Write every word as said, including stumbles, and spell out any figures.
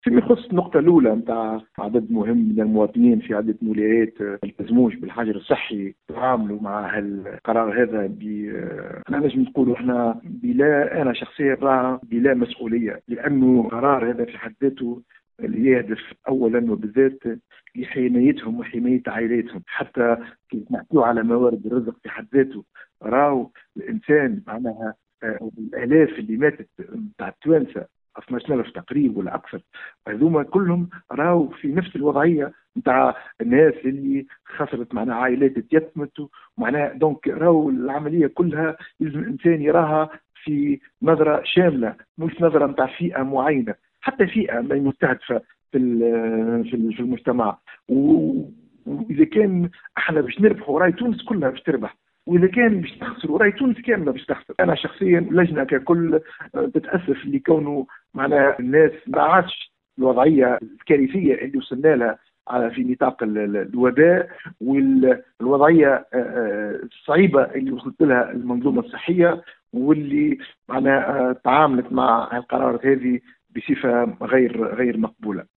فيما يخص النقطة الأولى نتاع عدد مهم من المواطنين في عدة ولايات ما يلتزموش بالحجر الصحي تعاملوا مع القرار هذا ب أنا نجم نقول احنا بلا أنا شخصيا راها بلا مسؤولية، لأنه قرار هذا في حد ذاته اللي يهدف اولا وبالذات لحمايتهم وحمايه عائلاتهم. حتى كي نحكيو على موارد الرزق في حد ذاته، راهو الانسان معناها آه، الالاف اللي ماتت نتاع التوانسه اثناش ألف تقريبا ولا اكثر، هذوما كلهم راهو في نفس الوضعيه نتاع الناس اللي خسرت معناها عائلات تيتمت. معناها دونك راهو العمليه كلها لازم الانسان يراها في نظره شامله، مش نظره نتاع فئه معينه، حتى فئه ما مستهدفه في في المجتمع. واذا كان احنا باش نربحوا راي تونس كلها باش تربح، واذا كان باش تخسروا راي تونس كامله باش تخسر. انا شخصيا لجنه ككل تتاسف لكونه معناها الناس ما عادش الوضعيه الكارثيه اللي وصلنا لها في نطاق الوباء والوضعيه الصعيبه اللي وصلت لها المنظومه الصحيه، واللي معناها تعاملت مع القرارات هذه بصفه غير غير مقبوله.